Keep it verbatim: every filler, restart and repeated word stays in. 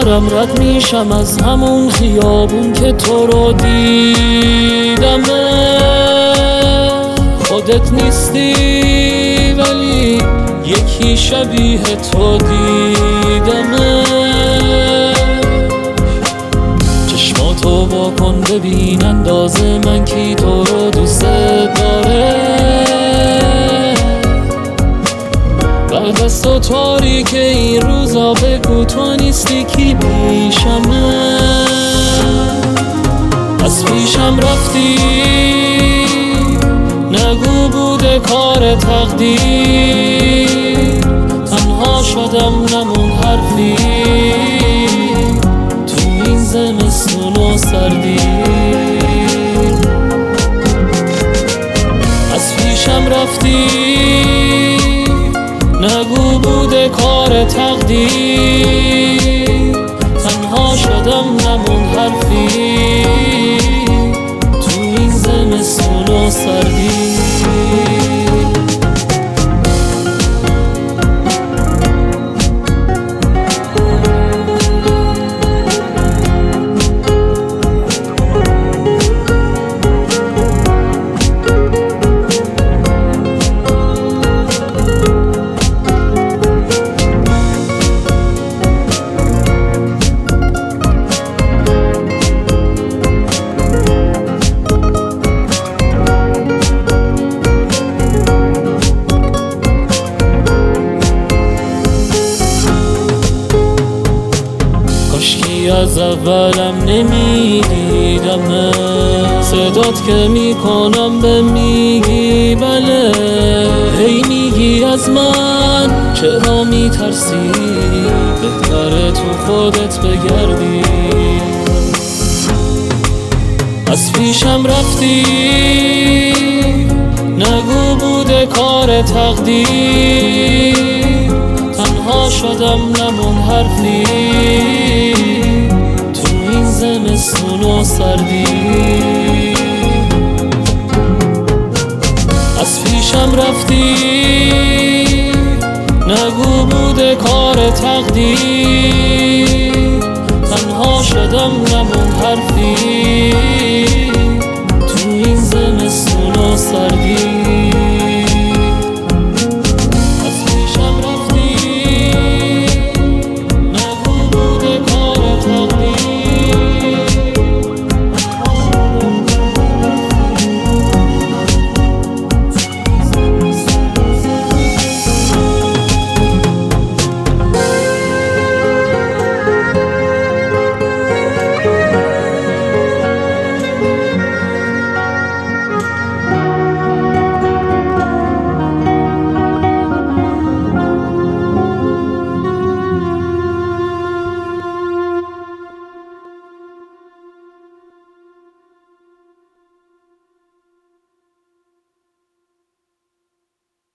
دارم رد میشم از همون خیابون که تو رو دیدم. خودت نیستی ولی یکی شبیه تو دیدم. چشماتو واکن ببین اندازه من کی تو رو دوست داره. بعد از تو تاریک این روزا بگو تو نیستی کی پیشمه. از پیشم رفتی نگو بوده کار تقدیر. تنها شدم نمون حرفی تو این زمستون و سردی. از پیشم رفتی نگو بوده کار تقدیر. تنها شدم نمون حرفی تو این زمستون و سردی. کاشکی از اولم نمیدیدم صدات که میکنم به میگی بله. هی میگی از من چرا میترسی بهتره تو خودت بگردی. از پیشم رفتی نگو بوده کار تقدیر. تنها شدم نمون حرفی تو این زمستون و سردی. از پیشم رفتی نگو بوده کار تقدیر.